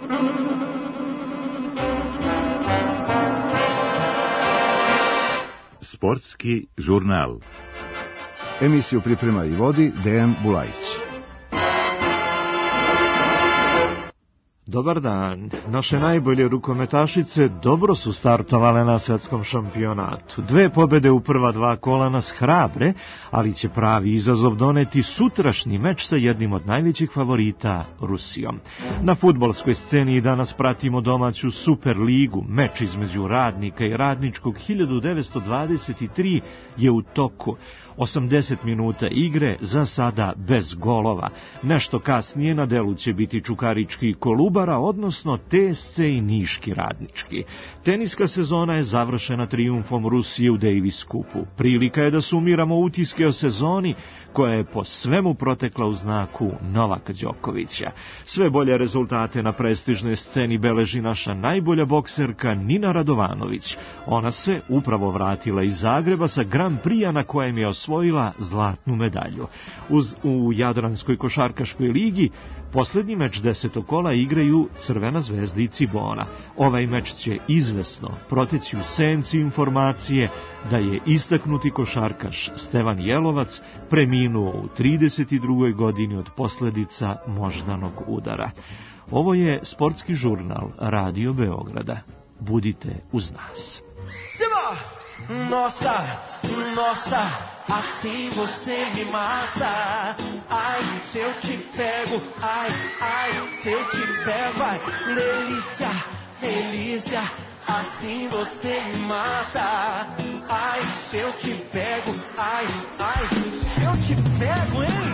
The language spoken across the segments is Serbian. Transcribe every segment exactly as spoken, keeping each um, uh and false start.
Sportski žurnal. Emisiju priprema i vodi Dejan Bulajić. Dobar dan. Naše najbolje rukometašice dobro su startovale na svetskom šampionatu. Dve pobede u prva dva kola nas hrabre, ali će pravi izazov doneti sutrašnji meč sa jednim od najvećih favorita, Rusijom. Na fudbalskoj sceni danas pratimo domaću Superligu. Meč između Radnika i Radničkog hiljadu devetsto dvadeset tri je u toku. osamdeset minuta igre, za sada bez golova. Nešto kasnije na delu će biti Čukarički i Kolubara, odnosno T S C i Niški Radnički. Teniska sezona je završena trijumfom Rusije u Davis Cupu. Prilika je da sumiramo utiske o sezoni koja je po svemu protekla u znaku Novaka Đokovića. Sve bolje rezultate na prestižnoj sceni beleži naša najbolja bokserka Nina Radovanović. Ona se upravo vratila iz Zagreba sa Grand Prix-a na kojem je osvojila zlatnu medalju. Uz, u Jadranskoj košarkaškoj ligi posljednji meč desetog kola igraju Crvena zvezda i Cibona. Ovaj meč će izvesno proteći u senci informacije da je istaknuti košarkaš Stevan Jelovac preminuo u trideset drugoj godini od posljedica moždanog udara. Ovo je sportski žurnal Radio Beograda. Budite uz nas. Nossa, nossa, assim você me mata. Ai, se eu te pego, ai, ai, se eu te pego, ai, delícia, delícia, assim você me mata. Ai, se eu te pego, ai, ai, se eu te pego, hein?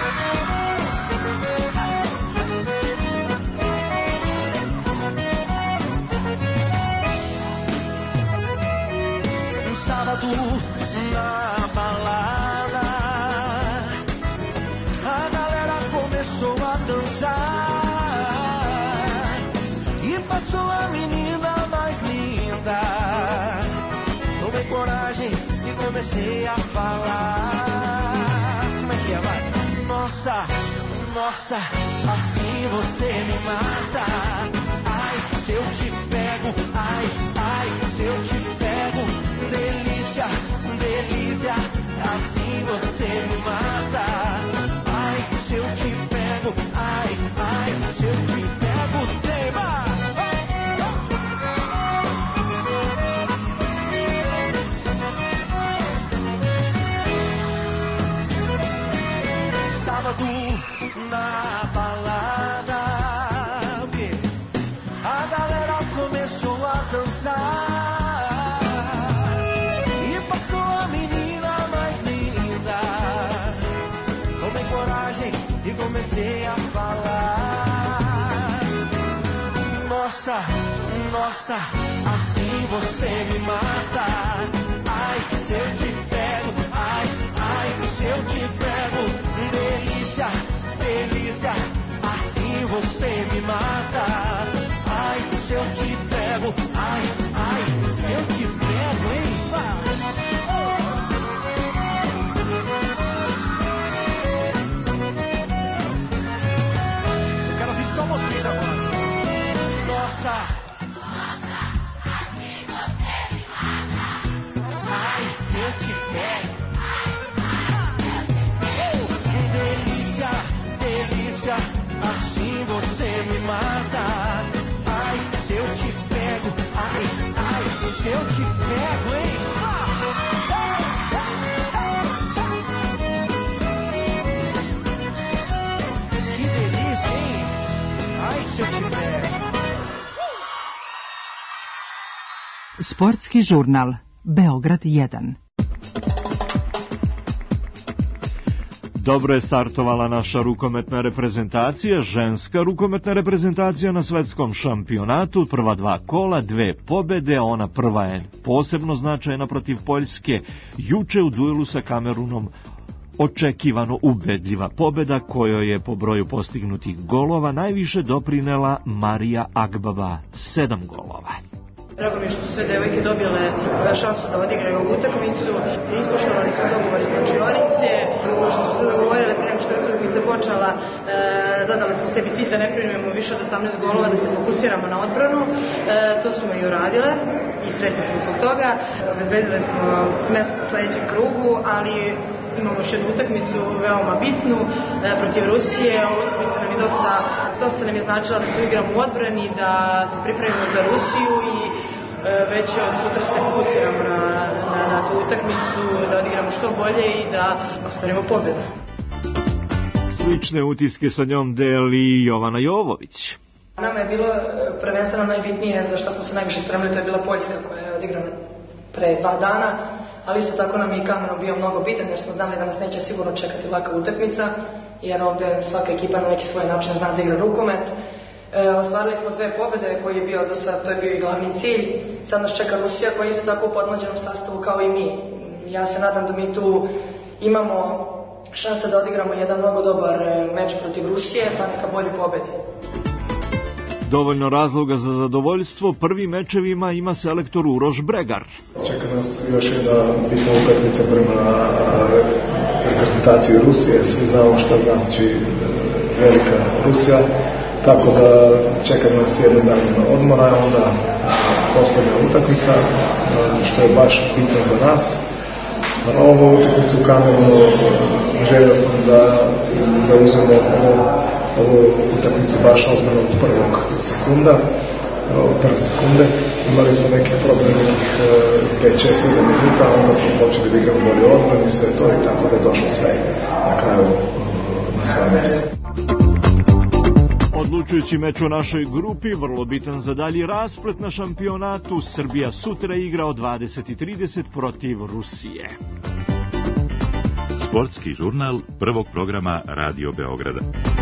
Sábado na balada, a galera começou a dançar e passou a menina mais linda. Tomei coragem e comecei a falar. Como é que é, vai? Nossa, nossa, assim você me mata. Ai, se eu te pego, ai, ai, se eu te pego. Delícia, delícia, assim você me mata. Ai, se eu te pego, ai, ai, se eu te pego, tema. Sábado na balada, o quê? A galera começou a dançar. Comecei a falar. Nossa, nossa, assim você me mata. Ai, se eu te pego, ai, ai, se eu te pego. Delícia, delícia, assim você me mata. Ai, se eu te pego, ai, ai, se eu te pego, hein? Nossa, assim você me mata. Ai, se eu te pego. Delícia, delícia, assim você me mata. Ai, se eu te pego. Ai, ai, se eu te pego, hein? Que delícia, hein? Ai, se eu te pego. Sportski žurnal Beograd jedan. Dobro je startovala naša rukometna reprezentacija, ženska rukometna reprezentacija na svetskom šampionatu, prva dva kola, dve pobede, ona prva je posebno značajna protiv Poljske, juče u duelu sa Kamerunom očekivano ubedljiva pobeda kojoj je po broju postignutih golova najviše doprinela Marija Agbaba, sedam golova. Drago mi je što su sve devojke dobile šansu da odigraju ovu utakmicu. Ispoštovali smo dogovor iz slačionice, što smo se dogovorili pre nego što je utakmica počela. zadali smo sebi cilj da ne primimo više od osamnaest golova, da se fokusiramo na odbranu. E, to smo i uradile i srećni smo zbog toga. Obezbedili smo mesto u sledećem krugu, ali imamo još jednu utakmicu veoma bitnu e, protiv Rusije. Ova utakmica nam je dosta, dosta nam je značila da se igramo u odbrani, da se pripremimo za Rusiju i e, već od sutra se fokusiramo na, na, na tu utakmicu, da odigramo što bolje i da ostvarimo pobedu. Slične utiske sa njom deli Jovana Jovović. Nama je bilo prvenstveno najbitnije za što smo se najviše spremili, to je bila Poljska koja je odigrana pre dva dana, ali isto tako nam je i Kamerun bio mnogo bitan jer smo znali da nas neće sigurno čekati laka utakmica, jer ovde svaka ekipa na neki svoj način zna da igra rukomet. E, ostvarili smo dve pobede koji je bio do sad, to je bio i glavni cilj. Sad nas čeka Rusija koja je isto tako u podmlađenom sastavu kao i mi. Ja se nadam da mi tu imamo šanse da odigramo jedan mnogo dobar meč protiv Rusije, pa neka bolje pobedi. Dovoljno razloga za zadovoljstvo prvim mečevima ima selektor Uroš Bregar. Čeka nas još jedna bitna utakmica prema reprezentaciji Rusije. Svi znamo šta znači velika Rusija, tako da čeka nas jedan dan odmora, onda posljednja utakmica, što je baš bitno za nas. Na ovu utakmicu u Kamerunu želio sam da, da uzmemo ovu, ovu utakmicu baš ozbiljno od prvog sekunda, od prve sekunde. Imali smo neki problem, nekih pet šest sedam minuta, onda smo počeli da igramo bolje odbranu i sve to i tako da je došlo sve na kraju na svoje mjesto. Odlučujući meč u našoj grupi, vrlo bitan za dalji rasplet na šampionatu, Srbija sutra igra od dvadeset i trideset protiv Rusije. Sportski žurnal prvog programa Radio Beograda.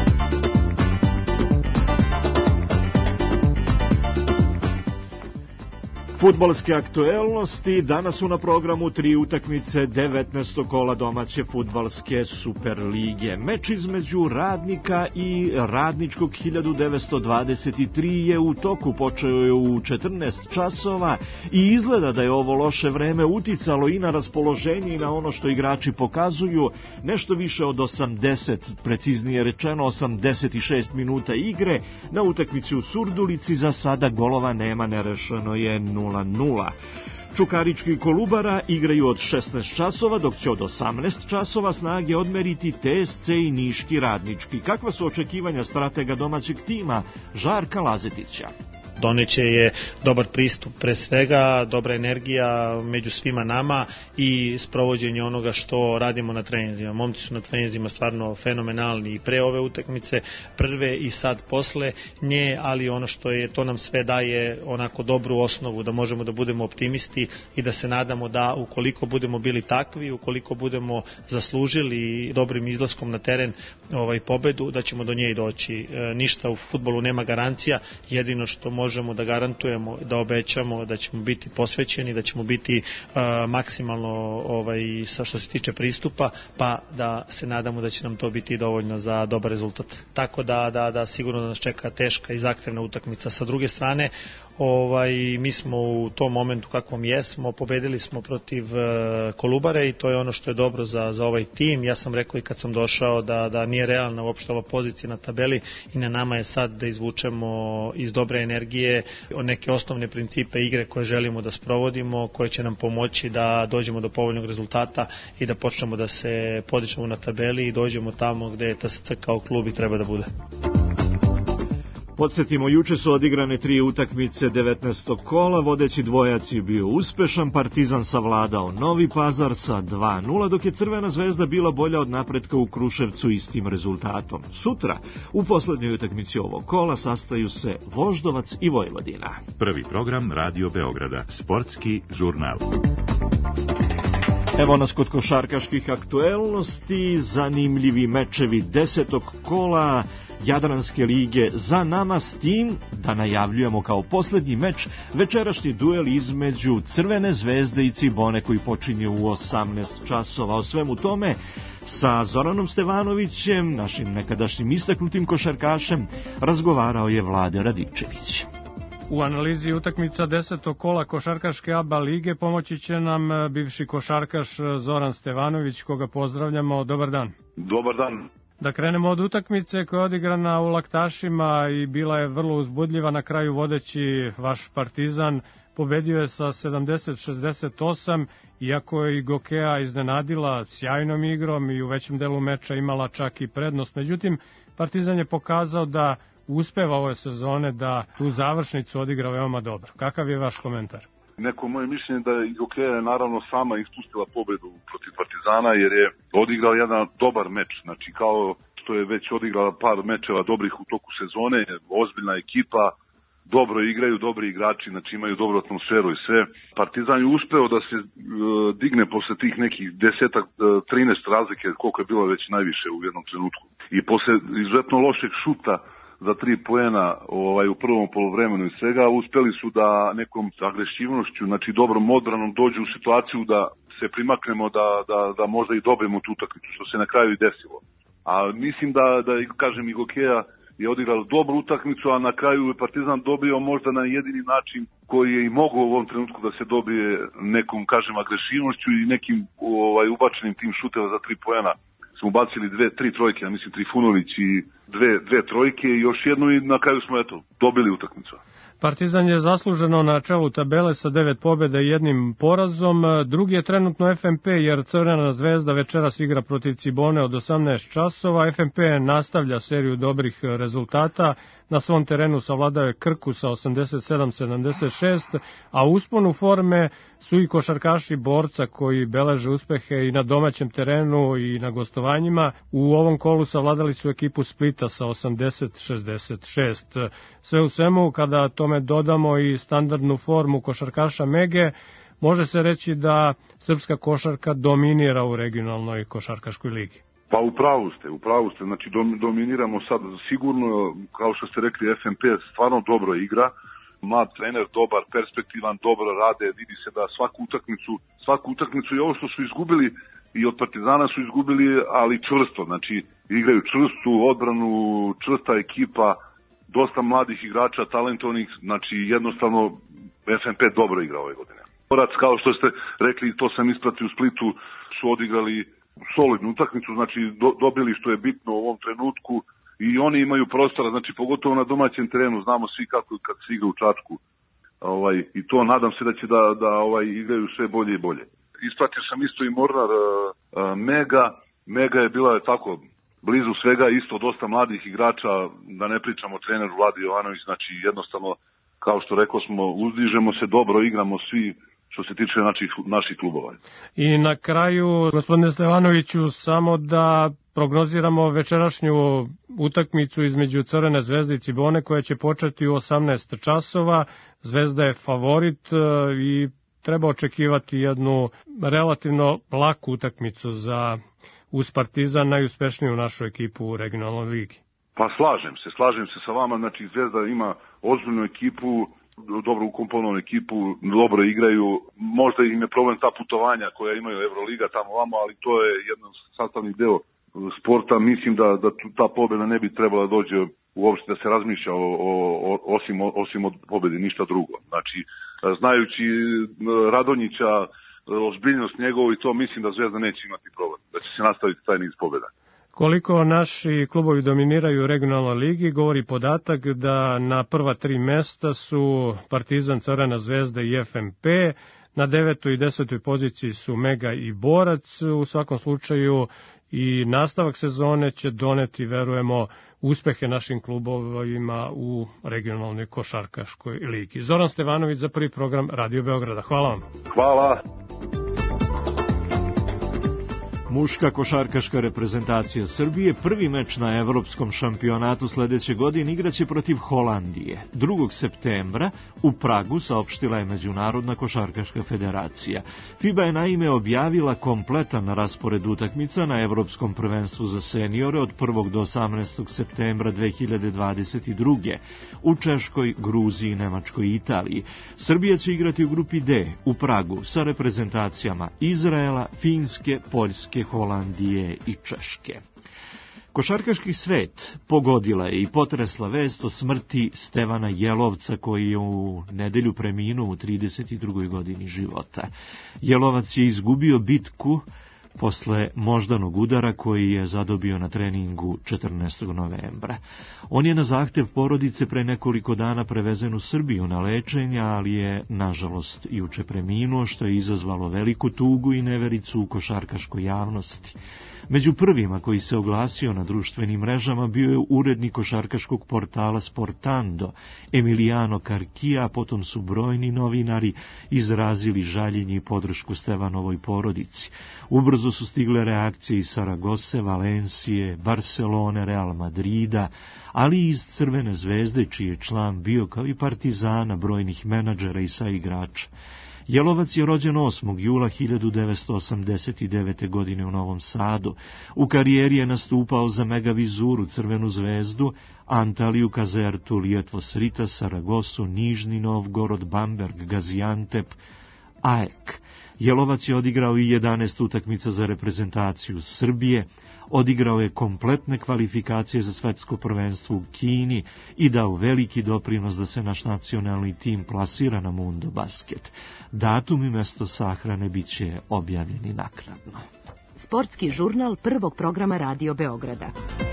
Fudbalske aktuelnosti, danas su na programu tri utakmice devetnaestog kola domaće fudbalske Superlige. Meč između Radnika i Radničkog hiljadu devetsto dvadeset tri je u toku, počeo je u četrnaest časova i izgleda da je ovo loše vreme uticalo i na raspoloženje i na ono što igrači pokazuju. Nešto više od osamdeset, preciznije rečeno osamdeset šest minuta igre. Na utakmici u Surdulici za sada golova nema, nerešeno je nula nula. Čukarički i Kolubara igraju od šesnaest časova, dok će od osamnaest časova snage odmeriti T S C i Niški Radnički. Kakva su očekivanja stratega domaćeg tima Žarka Lazetića? Doneće je dobar pristup, pre svega dobra energija među svima nama i sprovođenje onoga što radimo na treninzima. Momci su na treninzima stvarno fenomenalni i pre ove utakmice, prve i sad posle nje, ali ono što je, to nam sve daje onako dobru osnovu da možemo da budemo optimisti i da se nadamo da ukoliko budemo bili takvi, ukoliko budemo zaslužili dobrim izlaskom na teren ovaj pobedu, da ćemo do nje i doći. E, ništa u fudbalu nema garancija, jedino što možemo da garantujemo, da obećamo da ćemo biti posvećeni, da ćemo biti uh, maksimalno ovaj, sa što se tiče pristupa, pa da se nadamo da će nam to biti dovoljno za dobar rezultat. Tako da, da, da sigurno da nas čeka teška i zahtevna utakmica. Sa druge strane, ovaj, mi smo u tom momentu kakvom jesmo, pobedili smo protiv uh, Kolubare i to je ono što je dobro za, za ovaj tim. Ja sam rekao i kad sam došao da, da nije realna uopšte ova pozicija na tabeli i na nama je sad da izvučemo iz dobre energije neke osnovne principe igre koje želimo da sprovodimo, koje će nam pomoći da dođemo do povoljnog rezultata i da počnemo da se podižemo na tabeli i dođemo tamo gde je T S C kao klub i treba da bude. Podsjetimo, juče su odigrane tri utakmice devetnaestog kola, vodeći dvojac je bio uspešan, Partizan savladao Novi Pazar sa dva nula, dok je Crvena zvezda bila bolja od napretka u Kruševcu istim rezultatom. Sutra, u poslednjoj utakmici ovog kola, sastaju se Voždovac i Vojvodina. Prvi program Radio Beograda, sportski žurnal. Evo nas kod košarkaških aktuelnosti, zanimljivi mečevi desetog kola Jadranske lige za nama, s tim da najavljujemo kao poslednji meč večerašnji duel između Crvene zvezde i Cibone koji počinje u osamnaest časova. O svemu tome sa Zoranom Stevanovićem, našim nekadašnjim istaknutim košarkašem, razgovarao je Vlade Radičević. U analizi utakmica desetog kola košarkaške A B A lige pomoći će nam bivši košarkaš Zoran Stevanović, koga pozdravljamo. Dobar dan. Dobar dan. Da krenemo od utakmice koja je odigrana u Laktašima i bila je vrlo uzbudljiva, na kraju vodeći vaš Partizan pobedio je sa sedamdeset šezdeset osam, iako je i Gokeja iznenadila sjajnom igrom i u većem delu meča imala čak i prednost. Međutim, Partizan je pokazao da uspeva ove sezone da tu završnicu odigra veoma dobro. Kakav je vaš komentar? Neko moje mišljenje da je Gokeja naravno sama ispustila pobedu protiv Partizana jer je odigrala jedan dobar meč. Znači kao što je već odigrala par mečeva dobrih u toku sezone, ozbiljna ekipa, dobro igraju, dobri igrači, znači imaju dobru atmosferu i sve. Partizan je uspeo da se e, digne posle tih nekih desetak, trinaest razlike, koliko je bilo već najviše u jednom trenutku. I posle izuzetno lošeg šuta za tri poena ovaj, u prvom poluvremenu i svega, uspeli su da nekom agresivnošću, znači dobrom odbranom dođu u situaciju da se primaknemo da, da, da možda i dobijemo tu utakmicu, što se na kraju i desilo. A mislim da, da kažem, i Gokeja je odigrala dobru utakmicu, a na kraju je Partizan dobio možda na jedini način koji je i mogao u ovom trenutku da se dobije nekom, kažem, agresivnošću i nekim ovaj, ubačenim tim šuteva za tri poena. Smo bacili dve, tri trojke, ja mislim Trifunović i dve, dve trojke i još jednu i na kraju smo eto dobili utakmicu. Partizan je zasluženo na čelu tabele sa devet pobjeda i jednim porazom. Drugi je trenutno F M P jer Crvena zvezda večeras igra protiv Cibone od osamnaest časova. F M P nastavlja seriju dobrih rezultata. Na svom terenu savladao je Krku sa osamdeset sedam sedamdeset šest, a u usponu forme su i košarkaši Borca koji beleže uspehe i na domaćem terenu i na gostovanjima. U ovom kolu savladali su ekipu Splita sa osamdeset šezdeset šest. Sve u svemu, kada tome dodamo i standardnu formu košarkaša Mege, može se reći da srpska košarka dominira u regionalnoj košarkaškoj ligi. Pa upravo ste, upravo ste, znači dominiramo sad sigurno, kao što ste rekli, F M P stvarno dobro igra, mlad trener, dobar, perspektivan, dobro rade, vidi se da svaku utakmicu, svaku utakmicu i ovo što su izgubili i od Partizana su izgubili, ali čvrsto, znači igraju čvrstu odbranu, čvrsta ekipa, dosta mladih igrača, talentovnih, znači jednostavno F M P dobro igra ove godine. Borac, kao što ste rekli, to sam ispratio u Splitu, su odigrali solidnu utakmicu, znači do, dobili što je bitno u ovom trenutku i oni imaju prostora, znači pogotovo na domaćem terenu, znamo svi kako kad se igra u Čačku. Ovaj, i to nadam se da će da, da ovaj, igraju sve bolje i bolje. Ispratio sam isto i Mornar uh, uh, Mega, Mega je bila tako blizu svega, isto dosta mladih igrača, da ne pričamo o treneru Vladi Jovanović, znači jednostavno, kao što rekao smo, uzdižemo se dobro, igramo svi što se tiče naših, naših klubova. I na kraju, gospodine Stevanoviću, samo da prognoziramo večerašnju utakmicu između Crvene zvezde i Cibone koja će početi u osamnaest časova. Zvezda je favorit i treba očekivati jednu relativno laku utakmicu za uz Partizan, najuspešniju našu ekipu u regionalnoj ligi. Pa slažem se, slažem se sa vama, znači Zvezda ima ozbiljnu ekipu, dobro ukomponovanu ekipu, dobro igraju, možda im je problem ta putovanja koja imaju Euroliga tamo vamo, ali to je jedan sastavni deo sporta, mislim da, da ta pobjeda ne bi trebala dođe uopšte da se razmišlja o, o, osim, osim od pobjede, ništa drugo. Znači, znajući Radonjića, ozbiljnost njegovu i to, mislim da Zvezda neće imati problem, da će se nastaviti taj niz pobjeda. Koliko naši klubovi dominiraju u regionalnoj ligi, govori podatak da na prva tri mesta su Partizan, Crvena zvezda i F M P, na devetoj i desetoj poziciji su Mega i Borac. U svakom slučaju i nastavak sezone će doneti, verujemo, uspehe našim klubovima u regionalnoj košarkaškoj ligi. Zoran Stevanović za Prvi program Radio Beograda. Hvala vam. Hvala. Muška košarkaška reprezentacija Srbije prvi meč na evropskom šampionatu sledeće godine igraće protiv Holandije. drugog septembra u Pragu, saopštila je Međunarodna košarkaška federacija. FIBA je naime objavila kompletan raspored utakmica na evropskom prvenstvu za seniore od prvog do osamnaestog septembra dve hiljade dvadeset druge. u Češkoj, Gruziji, Nemačkoj i Italiji. Srbija će igrati u grupi D u Pragu sa reprezentacijama Izraela, Finske, Poljske, Holandije i Češke. Košarkaški svet pogodila je i potresla vest o smrti Stevana Jelovca, koji je u nedelju preminuo u trideset drugoj godini života. Jelovac je izgubio bitku posle moždanog udara koji je zadobio na treningu četrnaestog novembra. On je na zahtev porodice pre nekoliko dana prevezen u Srbiju na lečenje, ali je, nažalost, juče preminuo, što je izazvalo veliku tugu i nevericu u košarkaškoj javnosti. Među prvima koji se oglasio na društvenim mrežama bio je urednik košarkaškog portala Sportando, Emiliano Carquija, potom su brojni novinari izrazili žaljenje i podršku Stevanovoj porodici. Ubrzo su stigle reakcije iz Saragose, Valencije, Barcelone, Real Madrida, ali i iz Crvene zvezde, čiji je član bio, kao i Partizana, brojnih menadžera i saigrača. Jelovac je rođen osmog jula hiljadu devetsto osamdeset devete. godine u Novom Sadu. U karijeri je nastupao za Megavizuru, Crvenu zvezdu, Antaliju, Kazertu, Lijetvos Rita, Saragosu, Nižni Novgorod, Bamberg, Gaziantep, A E K. Jelovac je odigrao i jedanaest utakmica za reprezentaciju Srbije, odigrao je kompletne kvalifikacije za svetsko prvenstvo u Kini i dao veliki doprinos da se naš nacionalni tim plasira na Mundo Basket. Datum i mesto sahrane bit će objavljeni naknadno. Sportski žurnal prvog programa Radio Beograda.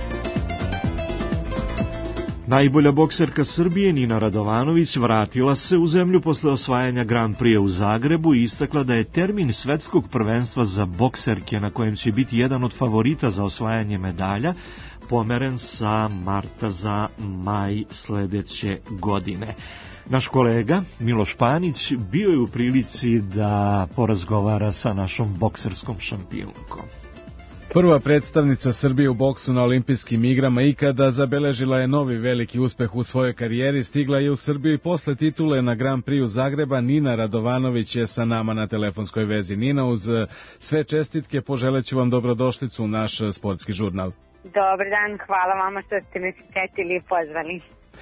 Najbolja bokserka Srbije Nina Radovanović vratila se u zemlju posle osvajanja Grand Prix u Zagrebu i istakla da je termin svetskog prvenstva za bokserke, na kojem će biti jedan od favorita za osvajanje medalja, pomeren sa marta za maj sledeće godine. Naš kolega Miloš Panić bio je u prilici da porazgovara sa našom bokserskom šampionkom. Prva predstavnica Srbije u boksu na olimpijskim igrama ikada zabeležila je novi veliki uspeh u svojoj karijeri, stigla je u Srbiju i posle titule na Grand Prix Zagreba. Nina Radovanović je sa nama na telefonskoj vezi. Nina, uz sve čestitke poželeću vam dobrodošlicu u naš sportski žurnal. Dobar dan, hvala vama što ste me setili i pozvali.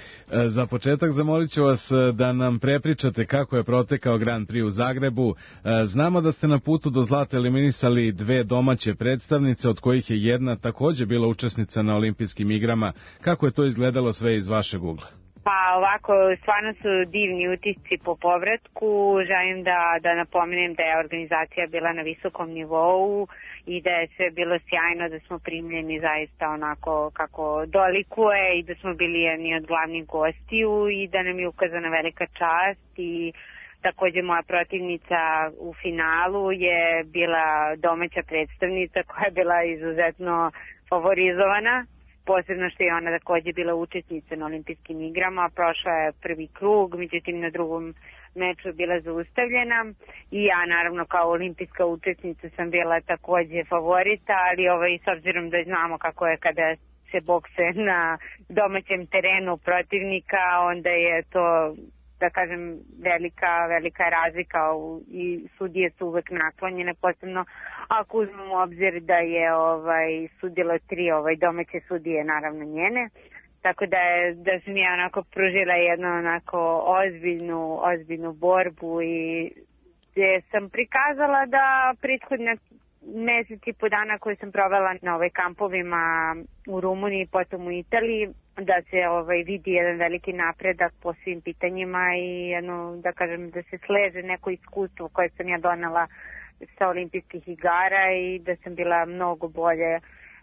Za početak zamolit ću vas da nam prepričate kako je protekao Grand Prix u Zagrebu. Znamo da ste na putu do zlata eliminisali dve domaće predstavnice, od kojih je jedna takođe bila učesnica na olimpijskim igrama. Kako je to izgledalo sve iz vašeg ugla? Pa ovako, stvarno su divni utisci po povratku. Želim da, da napomenem da je organizacija bila na visokom nivou i da je sve bilo sjajno, da smo primljeni zaista onako kako dolikuje i da smo bili jedni od glavnih gostiju i da nam je ukazana velika čast. I takođe moja protivnica u finalu je bila domaća predstavnica koja je bila izuzetno favorizovana, posebno što je ona takođe bila učesnica na olimpijskim igrama, prošla je prvi krug, međutim na drugom meču je bila zaustavljena i ja naravno kao olimpijska učesnica sam bila takođe favorita, ali ovaj, s obzirom da znamo kako je kada se bokse na domaćem terenu protivnika, onda je to, da kažem, velika, velika razlika i sudije su uvek naklonjene, posebno ako uzmemo u obzir da je ovaj, sudilo tri ovaj, domaće sudije, naravno njene. Tako da, je, da sam ja onako pružila jednu onako ozbiljnu, ozbiljnu borbu i gde sam prikazala da prethodne mesec i po dana koje sam provela na ovaj kampovima u Rumuniji i potom u Italiji, da se ovaj, vidi jedan veliki napredak po svim pitanjima i jedno, da kažem, da se sleže neko iskustvo koje sam ja donela sa olimpijskih igara i da sam bila mnogo bolje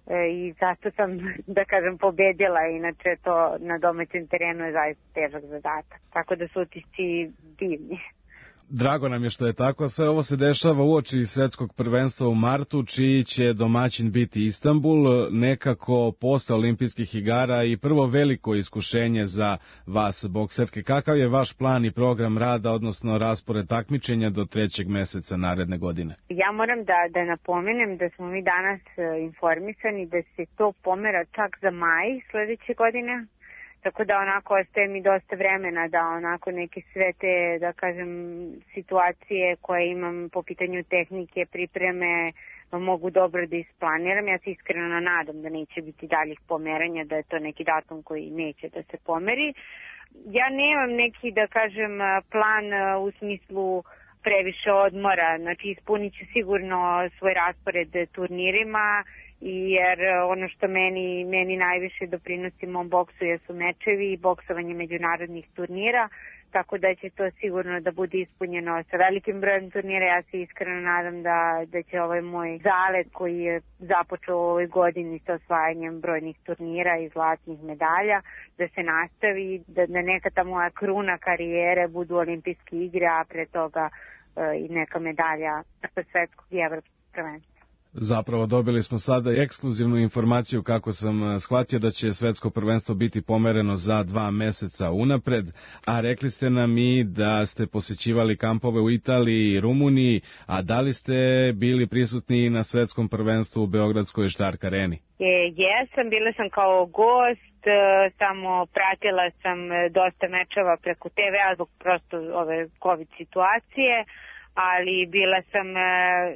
i zato sam, da kažem, pobedila. Inače to na domaćem terenu je zaista težak zadatak, tako da su utisci divni. Drago nam je što je tako. Sve ovo se dešava uoči svetskog prvenstva u martu, čiji će domaćin biti Istanbul, nekako posle olimpijskih igara i prvo veliko iskušenje za vas, bokserke. Kakav je vaš plan i program rada, odnosno raspored takmičenja do trećeg meseca naredne godine? Ja moram da, da napomenem da smo mi danas informisani da se to pomera čak za maj sledeće godine. Tako da onako ostaje mi dosta vremena da onako neke sve te, da kažem, situacije koje imam po pitanju tehnike, pripreme, mogu dobro da isplaniram. Ja se iskreno nadam da neće biti daljih pomeranja, da je to neki datum koji neće da se pomeri. Ja nemam neki, da kažem, plan u smislu previše odmora, znači ispunit ću sigurno svoj raspored turnirima jer ono što meni, meni najviše doprinosi mom boksu jesu mečevi i boksovanje međunarodnih turnira, tako da će to sigurno da bude ispunjeno sa velikim brojem turnira. Ja se iskreno nadam da, da će ovaj moj zalet koji je započeo u ovoj godini sa osvajanjem brojnih turnira i zlatnih medalja, da se nastavi, da, da neka ta moja kruna karijere budu olimpijske igre, a pre toga e, i neka medalja svetskog i evropskog prvenstva. Zapravo dobili smo sada ekskluzivnu informaciju, kako sam shvatio, da će svetsko prvenstvo biti pomereno za dva meseca unapred, a rekli ste nam i da ste posećivali kampove u Italiji i Rumuniji, a da li ste bili prisutni na svetskom prvenstvu u Beogradskoj Stark areni? E, jesam, bila sam kao gost, samo pratila sam dosta mečeva preko te ve a zbog prosto ove COVID situacije, ali bila sam e,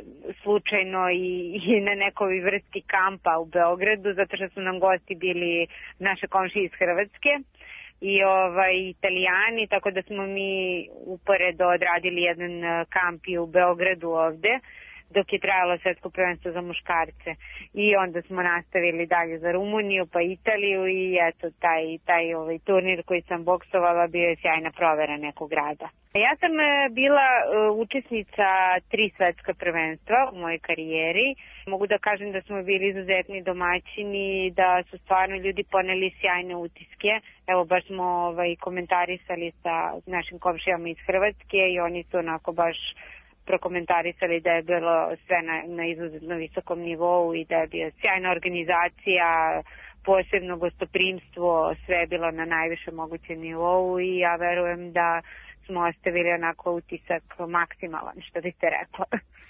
slučajno i, i na nekoj vrsti kampa u Beogradu, zato što su nam gosti bili naše komšije iz Hrvatske i ovaj, Italijani, tako da smo mi uporedo odradili jedan kamp i u Beogradu ovde, dok je trajalo svetsko prvenstvo za muškarce. I onda smo nastavili dalje za Rumuniju, pa Italiju i eto, taj, taj ovaj, turnir koji sam boksovala bio je sjajna provera nekog grada. Ja sam bila učesnica tri svetska prvenstva u mojoj karijeri. Mogu da kažem da smo bili izuzetni domaćini, da su stvarno ljudi poneli sjajne utiske. Evo, baš smo ovaj, komentarisali sa našim komšijama iz Hrvatske i oni su onako baš prokomentarisali da je bilo sve na, na izuzetno visokom nivou i da je bio sjajna organizacija, posebno gostoprimstvo, sve je bilo na najvišem mogućem nivou i ja verujem da smo ostavili onako utisak maksimalan, što biste rekla.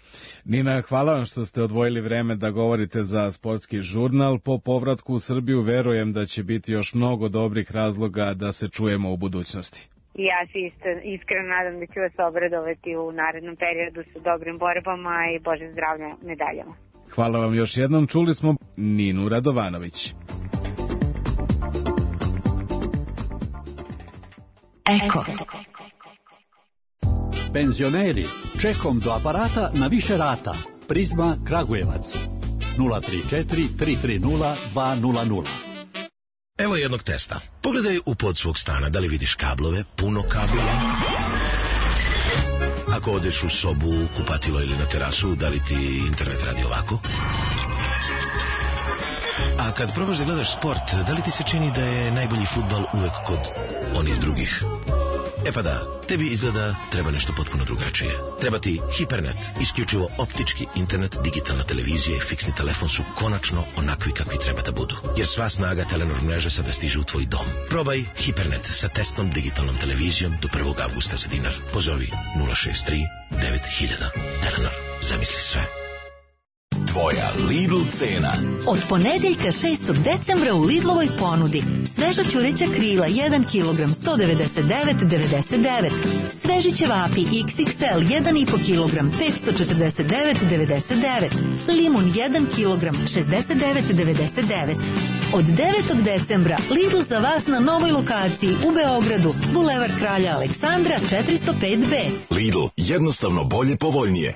Nina, hvala vam što ste odvojili vreme da govorite za Sportski žurnal. Po povratku u Srbiju verujem da će biti još mnogo dobrih razloga da se čujemo u budućnosti. Ja se isto iskreno nadam da ću vas obradovati u narednom periodu sa dobrim borbama i Bože zdravlja medaljama. Hvala vam još jednom. Čuli smo Ninu Radovanović. Eko. Penzioneri, čekom do aparata na više rata. Prizma Kragujevac. nula tri četiri tri tri nula dva nula nula. Evo jednog testa. Pogledaj u pod svog stana, da li vidiš kablove, puno kabela. Ako odeš u sobu, kupatilo ili na terasu, da li ti internet radi ovako? A kad probaš da gledaš sport, da li ti se čini da je najbolji fudbal uvek kod onih drugih? E pa da, tebi izgleda treba nešto potpuno drugačije. Treba ti Hipernet, isključivo optički internet, digitalna televizija i fiksni telefon su konačno onakvi kakvi treba da budu. Jer sva snaga Telenor mreže sada stiže u tvoj dom. Probaj Hipernet sa testnom digitalnom televizijom do prvog avgusta za dinar. Pozovi nula šest tri devet hiljada. Telenor, zamisli sve. Tvoja Lidl cena. Od ponedeljka šestog decembra u Lidlovoj ponudi. Sveža ćureća krila jedan kilogram sto devedeset devet devedeset devet. Sveži ćevapi iks iks el jedan i po kilogram petsto četrdeset devet devedeset devet. Limun jedan kilogram šezdeset devet devedeset devet. Od devetog decembra Lidl za vas na novoj lokaciji u Beogradu, Bulevar Kralja Aleksandra četiristo pet be. Lidl, jednostavno bolje, povoljnije.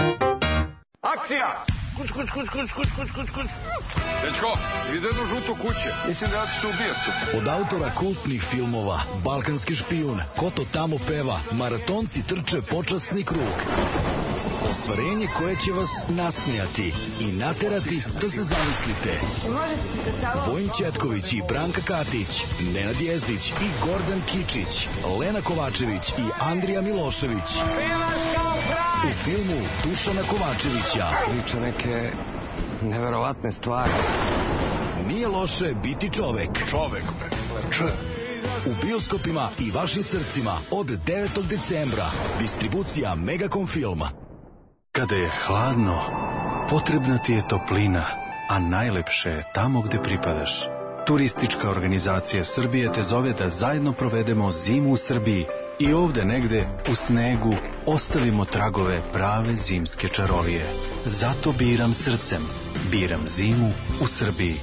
Akcija! Kuć, kuć, kuć, kuć, kuć, kuć, kuć, kuć. Dečko, si vidio jednu žutu kuće? Mislim da ćeš u bijastup. Od autora kultnih filmova Balkanski špijun, Ko to tamo peva, Maratonci trče počasni krug. Ostvarenje koje će vas nasmijati i naterati da se zamislite. Vojin Ćetković i Branka Katić, Nenad Jezdić i Gordan Kičić, Lena Kovačević i Andrija Milošević. U filmu Dušana Kovačevića. Priča neke neverovatne stvari. Nije loše biti čovek. Čovek, če. U bioskopima i vašim srcima od devetog decembra. Distribucija Megacom filma. Kada je hladno, potrebna ti je toplina, a najlepše je tamo gde pripadaš. Turistička organizacija Srbije te zove da zajedno provedemo zimu u Srbiji i ovde negde u snegu ostavimo tragove prave zimske čarolije. Zato biram srcem, biram zimu u Srbiji.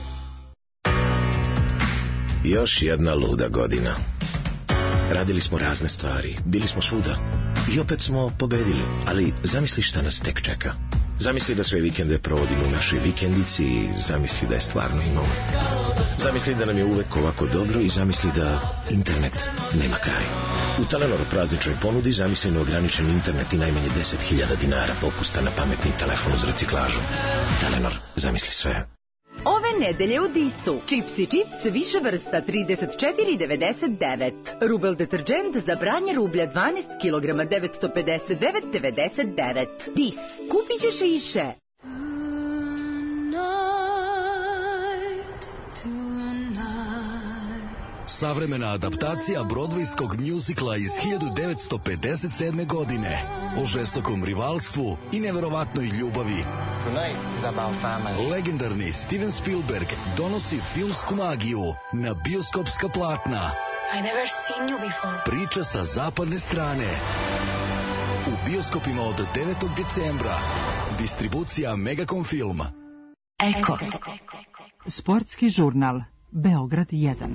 Još jedna luda godina. Radili smo razne stvari, bili smo svuda i opet smo pobedili, ali zamisli šta nas tek čeka. Zamisli da sve vikende provodimo u našoj vikendici i zamisli da je stvarno imamo. Zamisli da nam je uvek ovako dobro i zamisli da internet nema kraj. U Telenoru prazničnoj ponudi zamisli neograničen internet i najmanje deset hiljada dinara popusta na pametni telefon uz reciklažu. Telenor, zamisli sve. Ove nedelje u Disu. Čipsi čips više vrsta trideset četiri devedeset devet. Rubel deterđent za branje rublja dvanaest kilograma devetsto pedeset devet devedeset devet. Dis. Kupit ćeš više. Savremena adaptacija brodvejskog mjuzikla iz hiljadu devetsto pedeset sedme. godine o žestokom rivalstvu i neverovatnoj ljubavi. Legendarni Steven Spielberg donosi filmsku magiju na bioskopska platna. Priča sa zapadne strane. U bioskopima od devetog decembra. Distribucija Megacom Film. Eko. Sportski žurnal. Beograd jedan.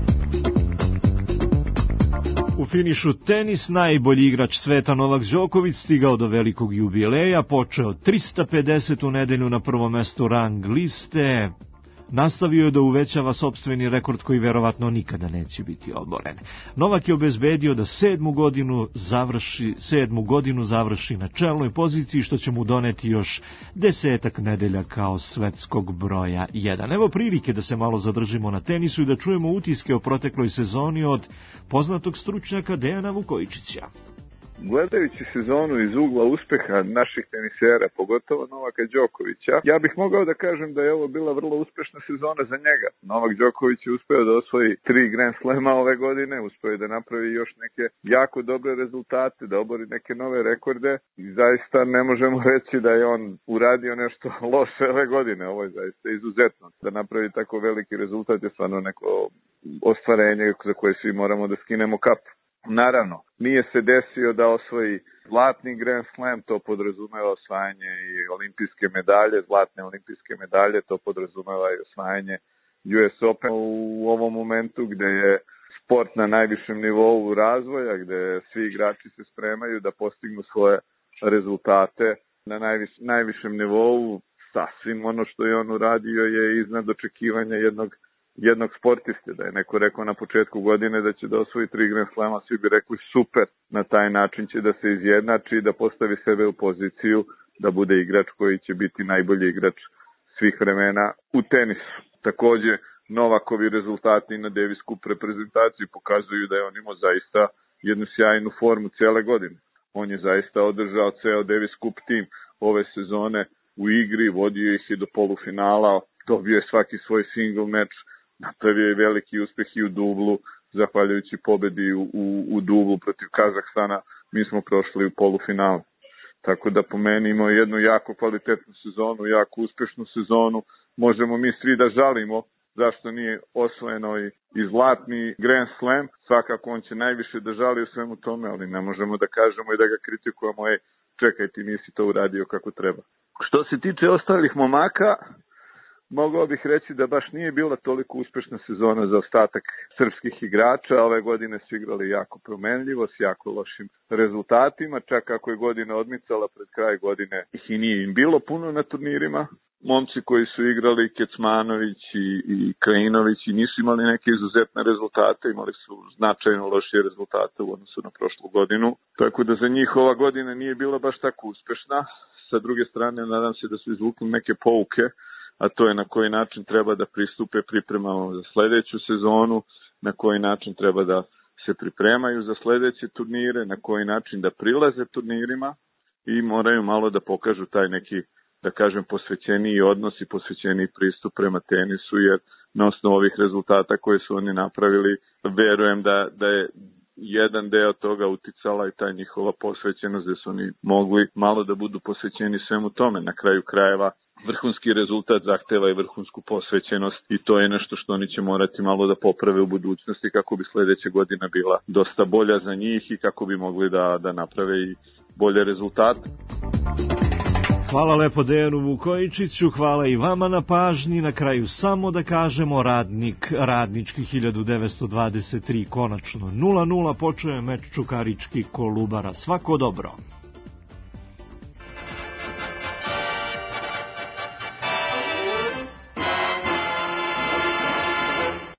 U finišu tenis, najbolji igrač sveta Novak Đoković stigao do velikog jubileja, počeo trista pedeset u nedelju na prvo mesto rang liste, nastavio je da uvećava sopstveni rekord koji verovatno nikada neće biti oboren. Novak je obezbedio da sedmu godinu završi, sedmu godinu završi na čelnoj poziciji, što će mu doneti još desetak nedelja kao svetskog broja jedan. Evo prilike da se malo zadržimo na tenisu i da čujemo utiske o protekloj sezoni od poznatog stručnjaka Dejana Vukojičića. Gledajući sezonu iz ugla uspeha naših tenisera, pogotovo Novaka Đokovića, ja bih mogao da kažem da je ovo bila vrlo uspešna sezona za njega. Novak Đoković je uspeo da osvoji tri Grand Slema ove godine, uspeo je da napravi još neke jako dobre rezultate, da obori neke nove rekorde i zaista ne možemo reći da je on uradio nešto loše ove godine. Ovo je zaista izuzetno. Da napravi tako veliki rezultat je stvarno neko ostvarenje za koje svi moramo da skinemo kapu. Naravno, nije se desio da osvoji zlatni Grand Slam, to podrazumeva osvajanje i olimpijske medalje, zlatne olimpijske medalje, to podrazumeva i osvajanje U S Open u ovom momentu gde je sport na najvišem nivou razvoja, gde svi igrači se spremaju da postignu svoje rezultate na najviš, najvišem nivou. Sasvim ono što je on uradio je iznad očekivanja jednog jednog sportiste. Da je neko rekao na početku godine da će da osvoji tri Grand Slama, svi bi rekli super, na taj način će da se izjednači, da postavi sebe u poziciju da bude igrač koji će biti najbolji igrač svih vremena u tenisu. Takođe, Novakovi rezultati na Davis Cup reprezentaciji pokazuju da je on imao zaista jednu sjajnu formu cijele godine. On je zaista održao ceo Davis Cup tim ove sezone u igri, vodio ih i do polufinala, dobio je svaki svoj single meč, napravio je veliki uspeh i u dublu, zahvaljujući pobedi u, u, u dublu protiv Kazahstana, mi smo prošli u polufinalu. Tako da po meni imao jednu jako kvalitetnu sezonu, jako uspešnu sezonu. Možemo mi svi da žalimo zašto nije osvojeno i, i zlatni Grand Slam. Svakako on će najviše da žali u svemu tome, ali ne možemo da kažemo i da ga kritikujemo, ej, čekaj, ti nisi to uradio kako treba. Što se tiče ostalih momaka, mogao bih reći da baš nije bila toliko uspešna sezona za ostatak srpskih igrača. Ove godine su igrali jako promenljivo, s jako lošim rezultatima. Čak ako je godina odmicala, pred kraj godine ih i nije im bilo puno na turnirima. Momci koji su igrali, Kecmanović i, i Krajinović, i nisu imali neke izuzetne rezultate, imali su značajno lošije rezultate u odnosu na prošlu godinu. Tako da za njih ova godina nije bila baš tako uspešna. Sa druge strane, nadam se da su izvukli neke pouke, a to je na koji način treba da pristupe pripremama za sledeću sezonu, na koji način treba da se pripremaju za sledeće turnire, na koji način da prilaze turnirima i moraju malo da pokažu taj neki, da kažem, posvećeniji odnos i posvećeniji pristup prema tenisu, jer na osnovu ovih rezultata koje su oni napravili, verujem da, da je jedan deo toga uticala i ta njihova posvećenost, gde su oni mogli malo da budu posvećeni svemu tome. Na kraju krajeva, vrhunski rezultat zahteva i vrhunsku posvećenost i to je nešto što oni će morati malo da poprave u budućnosti kako bi sledeća godina bila dosta bolja za njih i kako bi mogli da, da naprave i bolje rezultate. Hvala lepo Dejanu Vukojičiću, hvala i vama na pažnji. Na kraju samo da kažemo, Radnik, Radnički hiljadu devetsto dvadeset tri konačno nula nula, počeo je meč Čukarički Kolubara. Svako dobro.